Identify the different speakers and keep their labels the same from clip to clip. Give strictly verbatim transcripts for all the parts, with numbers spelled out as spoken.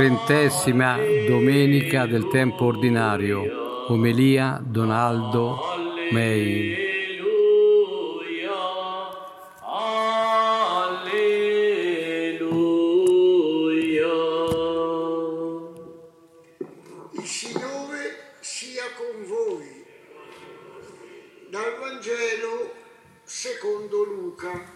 Speaker 1: Trentesima domenica del tempo ordinario. Omelia Donaldo May.
Speaker 2: Il Signore sia con voi. Dal Vangelo secondo Luca.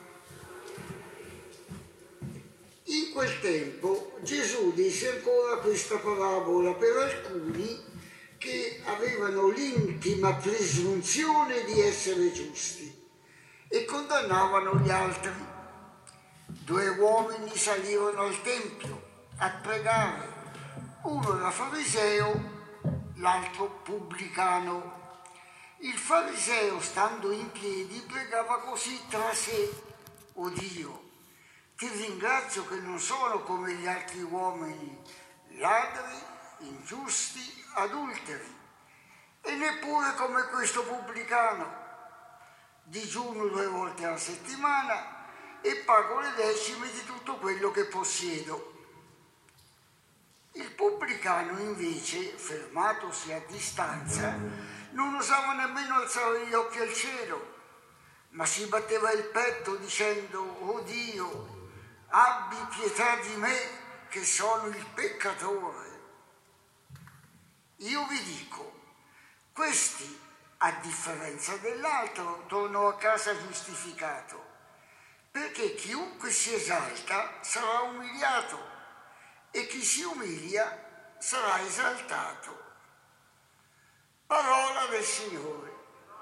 Speaker 2: In quel tempo Gesù disse ancora questa parabola per alcuni che avevano l'intima presunzione di essere giusti e condannavano gli altri. Due uomini salivano al tempio a pregare, uno era fariseo, l'altro pubblicano. Il fariseo, stando in piedi, pregava così tra sé: «O Dio, ti ringrazio che non sono come gli altri uomini, ladri, ingiusti, adulteri, e neppure come questo pubblicano. Digiuno due volte alla settimana e pago le decime di tutto quello che possiedo». Il pubblicano invece, fermatosi a distanza, non osava nemmeno alzare gli occhi al cielo, ma si batteva il petto dicendo: «O Dio, abbi pietà di me che sono il peccatore». Io vi dico, questi, a differenza dell'altro, tornò a casa giustificato, perché chiunque si esalta sarà umiliato e chi si umilia sarà esaltato. Parola del Signore.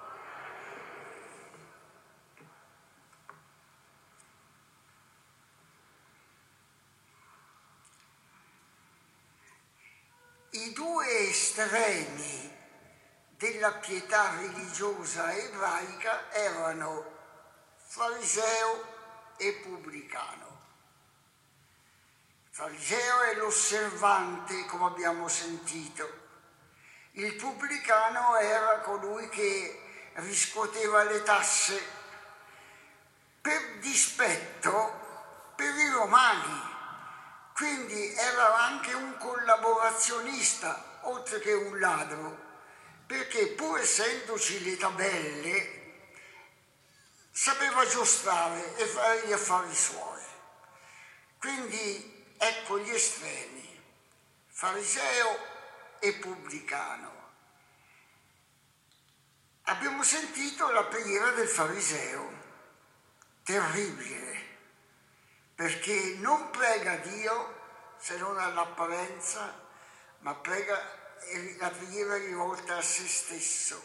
Speaker 2: I due estremi della pietà religiosa ebraica erano fariseo e pubblicano. Il fariseo è l'osservante, come abbiamo sentito. Il pubblicano era colui che riscuoteva le tasse per dispetto per i romani. Quindi era anche un collaborazionista, oltre che un ladro, perché pur essendoci le tabelle, sapeva giostrare e fare gli affari suoi. Quindi ecco gli estremi, fariseo e pubblicano. Abbiamo sentito la preghiera del fariseo, terribile, perché non prega Dio se non all'apparenza, ma prega la preghiera rivolta a se stesso.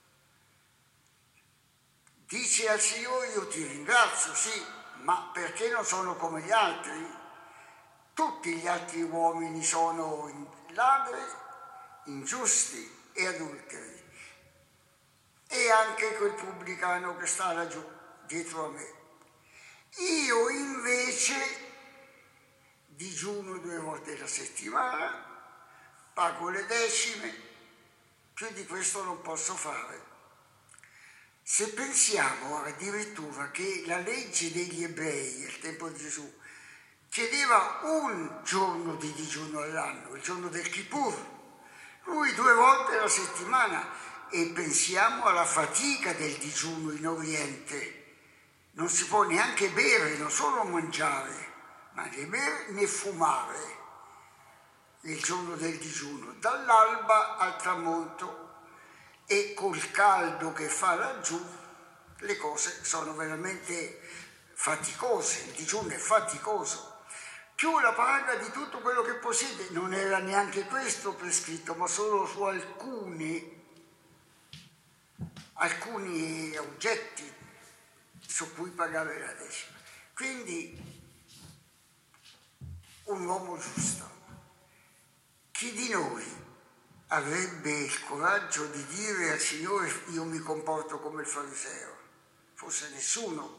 Speaker 2: Dice al Signore: io ti ringrazio, sì, ma perché non sono come gli altri? Tutti gli altri uomini sono ladri, ingiusti e adulteri, e anche quel pubblicano che sta laggiù dietro a me. Io invece digiuno due volte alla settimana, pago le decime, più di questo non posso fare. Se pensiamo addirittura che la legge degli ebrei al tempo di Gesù chiedeva un giorno di digiuno all'anno, il giorno del Kippur, lui due volte alla settimana, e pensiamo alla fatica del digiuno in Oriente. Non si può neanche bere, non solo mangiare, ma né bere né fumare nel giorno del digiuno, dall'alba al tramonto, e col caldo che fa laggiù le cose sono veramente faticose, il digiuno è faticoso. Più la paga di tutto quello che possiede, non era neanche questo prescritto, ma solo su alcuni, alcuni oggetti su cui pagare la decima. Quindi un uomo giusto. Chi di noi avrebbe il coraggio di dire al Signore: io mi comporto come il fariseo? Forse nessuno.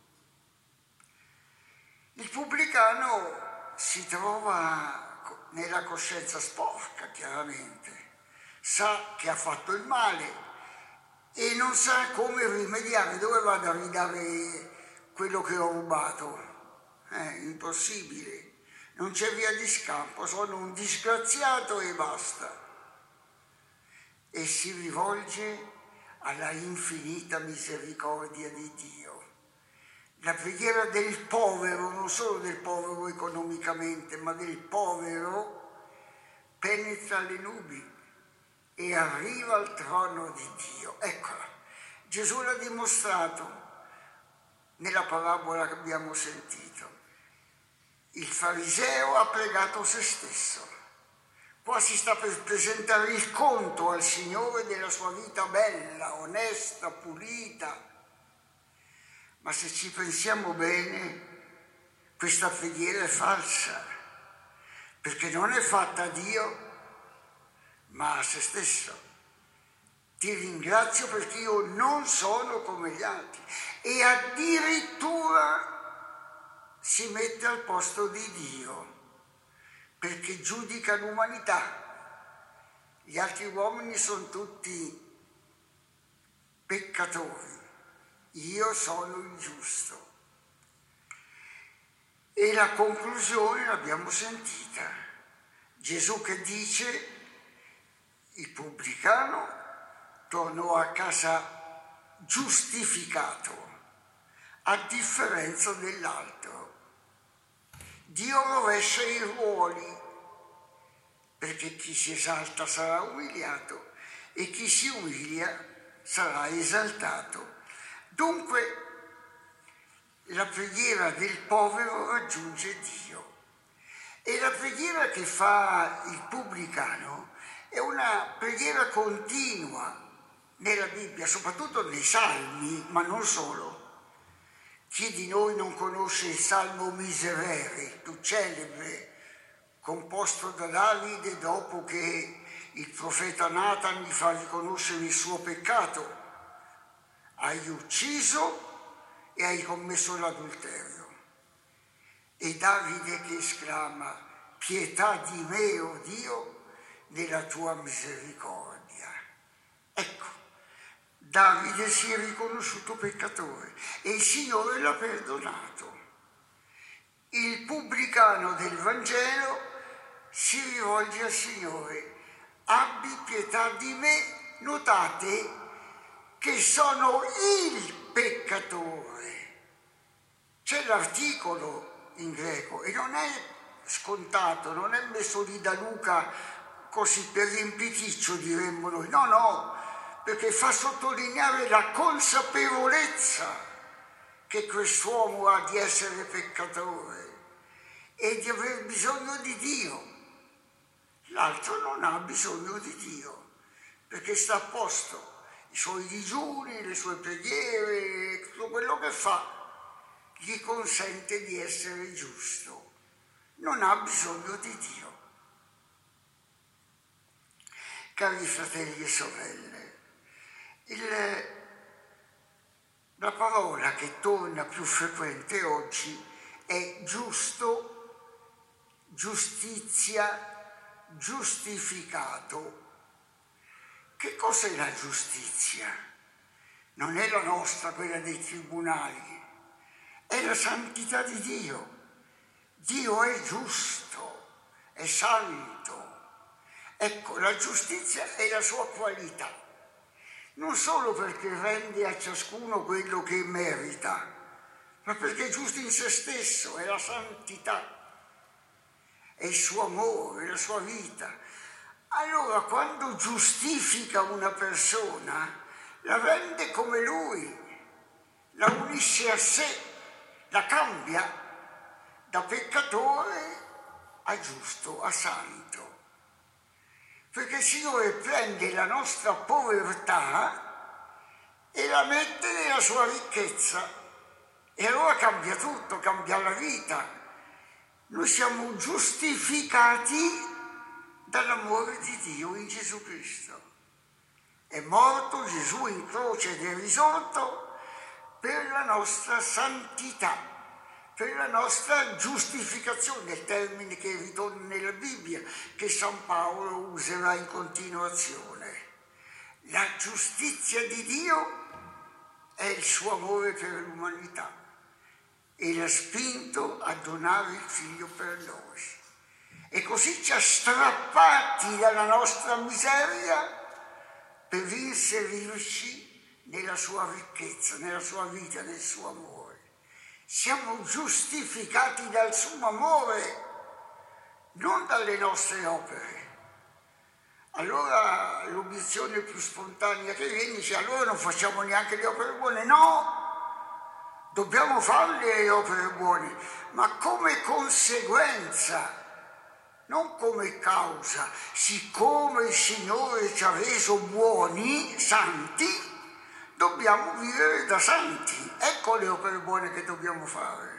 Speaker 2: Il pubblicano si trova nella coscienza sporca, chiaramente, sa che ha fatto il male e non sa come rimediare. Dove vado a ridare quello che ho rubato? È impossibile. non c'è via di scampo, sono un disgraziato e basta. E si rivolge alla infinita misericordia di Dio. La preghiera del povero, non solo del povero economicamente, ma del povero, penetra le nubi e arriva al trono di Dio. Eccola, Gesù l'ha dimostrato nella parabola che abbiamo sentito. Il fariseo ha pregato se stesso. Qua si sta per presentare il conto al Signore della sua vita bella, onesta, pulita. Ma se ci pensiamo bene, questa preghiera è falsa, perché non è fatta a Dio, ma a se stesso. Ti ringrazio perché io non sono come gli altri. E addirittura si mette al posto di Dio, perché giudica l'umanità. Gli altri uomini sono tutti peccatori. Io sono il giusto. E la conclusione l'abbiamo sentita. Gesù che dice: il pubblicano tornò a casa giustificato, a differenza dell'altro. Dio rovescia i ruoli, perché chi si esalta sarà umiliato e chi si umilia sarà esaltato. Dunque, la preghiera del povero raggiunge Dio e la preghiera che fa il pubblicano è una preghiera continua nella Bibbia, soprattutto nei Salmi, ma non solo. Chi di noi non conosce il Salmo Miserere, più celebre, composto da Davide dopo che il profeta Nathan gli fa riconoscere il suo peccato? Hai ucciso e hai commesso l'adulterio. E Davide che esclama: pietà di me, o Dio, nella tua misericordia. Ecco, Davide si è riconosciuto peccatore e il Signore l'ha perdonato. Il pubblicano del Vangelo si rivolge al Signore: abbi pietà di me. Notate che sono il peccatore. C'è l'articolo in greco e non è scontato, non è messo lì da Luca così per riempiticcio, diremmo noi. No, no, perché fa sottolineare la consapevolezza che quest'uomo ha di essere peccatore e di aver bisogno di Dio. L'altro non ha bisogno di Dio, perché sta a posto. I suoi digiuni, le sue preghiere, tutto quello che fa gli consente di essere giusto. Non ha bisogno di Dio. Cari fratelli e sorelle, il, la parola che torna più frequente oggi è giusto, giustizia, giustificato. Che cos'è la giustizia? Non è la nostra, quella dei tribunali, è la santità di Dio. Dio è giusto, è santo. Ecco, la giustizia è la sua qualità, non solo perché rende a ciascuno quello che merita, ma perché è giusto in se stesso, è la santità, è il suo amore, è la sua vita. Allora, quando giustifica una persona, la rende come lui, la unisce a sé, la cambia da peccatore a giusto, a santo. Perché il Signore prende la nostra povertà e la mette nella sua ricchezza. E allora cambia tutto, cambia la vita. Noi siamo giustificati dall'amore di Dio in Gesù Cristo. È morto Gesù in croce ed è risorto per la nostra santità, per la nostra giustificazione, il termine che ritorna nella Bibbia, che San Paolo userà in continuazione. La giustizia di Dio è il suo amore per l'umanità. e l'ha spinto a donare il figlio per noi. E così ci ha strappati dalla nostra miseria per inserirci nella sua ricchezza, nella sua vita, nel suo amore. Siamo giustificati dal suo amore, non dalle nostre opere. Allora l'obiezione più spontanea che viene dice: allora non facciamo neanche le opere buone? No, dobbiamo farle le opere buone, ma come conseguenza, non come causa. Siccome il Signore ci ha reso buoni, santi, dobbiamo vivere da santi. Ecco le opere buone che dobbiamo fare.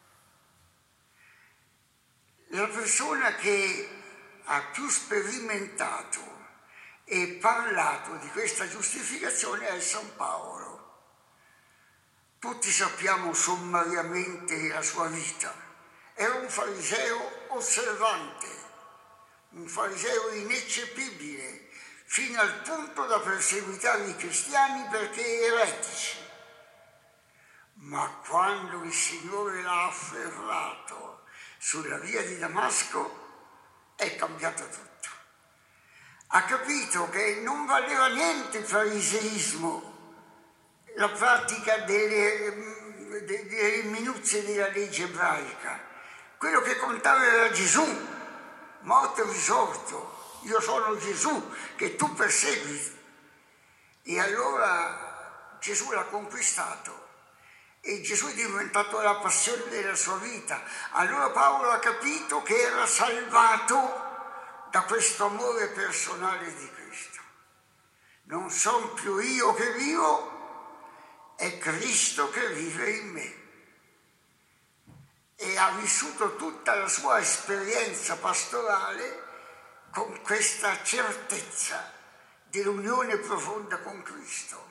Speaker 2: La persona che ha più sperimentato e parlato di questa giustificazione è San Paolo. Tutti sappiamo sommariamente la sua vita. Era un fariseo osservante, un fariseo ineccepibile, fino al punto da perseguitare i cristiani perché eretici. Ma quando il Signore l'ha afferrato sulla via di Damasco, è cambiato tutto. Ha capito che non valeva niente il fariseismo, la pratica delle, delle minuzie della legge ebraica. Quello che contava era Gesù, morto e risorto. Io sono Gesù che tu persegui. E allora Gesù l'ha conquistato. E Gesù è diventato la passione della sua vita. Allora Paolo ha capito che era salvato da questo amore personale di Cristo. Non sono più io che vivo, è Cristo che vive in me. E ha vissuto tutta la sua esperienza pastorale con questa certezza dell'unione profonda con Cristo.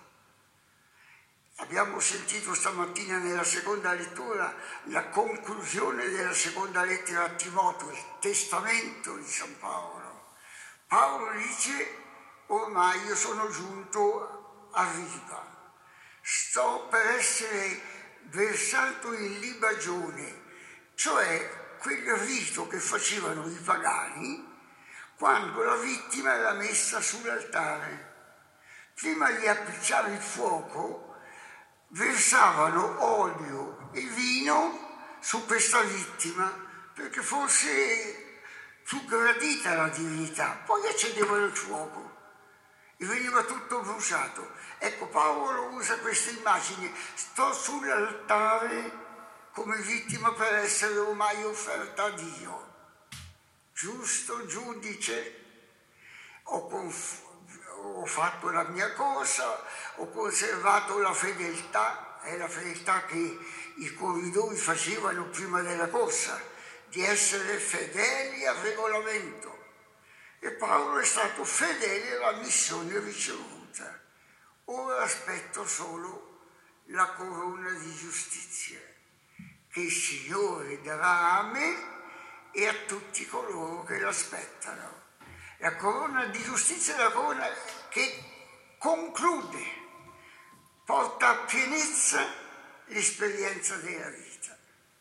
Speaker 2: Abbiamo sentito stamattina nella seconda lettura la conclusione della seconda lettera a Timoteo, il testamento di San Paolo. Paolo dice: ormai io sono giunto a riva, sto per essere versato in libagione, cioè quel rito che facevano i pagani quando la vittima era messa sull'altare. Prima di appicciare il fuoco versavano olio e vino su questa vittima perché fosse più gradita la divinità. Poi accendevano il fuoco e veniva tutto bruciato. Ecco, Paolo usa questa immagine: sto sull'altare come vittima per essere ormai offerta a Dio. Giusto giudice, ho conf- ho fatto la mia cosa, ho conservato la fedeltà, è la fedeltà che i corridori facevano prima della corsa, di essere fedeli al regolamento. E Paolo è stato fedele alla missione ricevuta. Ora aspetto solo la corona di giustizia che il Signore darà a me e a tutti coloro che l'aspettano. La corona di giustizia è la corona che conclude, porta a pienezza l'esperienza della vita.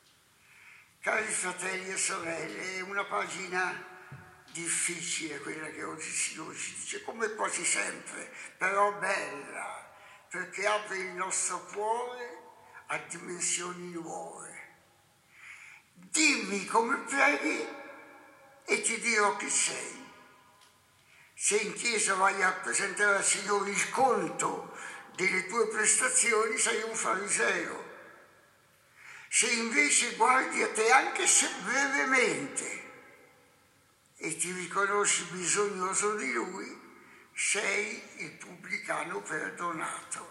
Speaker 2: Cari fratelli e sorelle, è una pagina difficile quella che oggi il Signore ci dice, come quasi sempre, però bella, perché apre il nostro cuore a dimensioni nuove. Dimmi come preghi e ti dirò chi sei. Se in chiesa vai a presentare al Signore il conto delle tue prestazioni, sei un fariseo. Se invece guardi a te, anche se brevemente, e ti riconosci bisognoso di Lui, sei il pubblicano perdonato.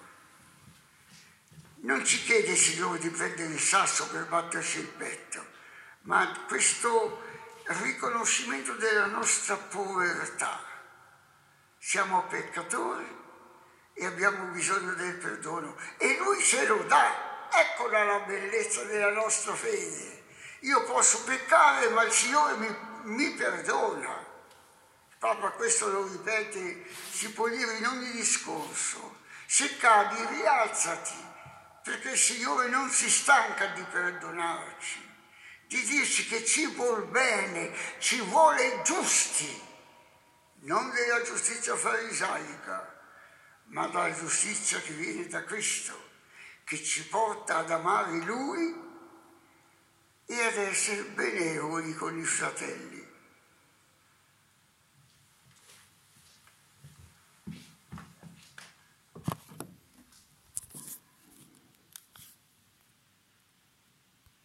Speaker 2: Non ci chiede il Signore di prendere il sasso per batterci il petto, ma questo riconoscimento della nostra povertà. Siamo peccatori e abbiamo bisogno del perdono e Lui ce lo dà. Eccola la bellezza della nostra fede. Io posso peccare, ma il Signore mi, mi perdona. Il Papa questo lo ripete, si può dire in ogni discorso. Se cadi, rialzati, perché il Signore non si stanca di perdonarci, di dirci che ci vuol bene, ci vuole giusti, non della giustizia farisaica, ma dalla giustizia che viene da Cristo, che ci porta ad amare Lui e ad essere benevoli con i fratelli.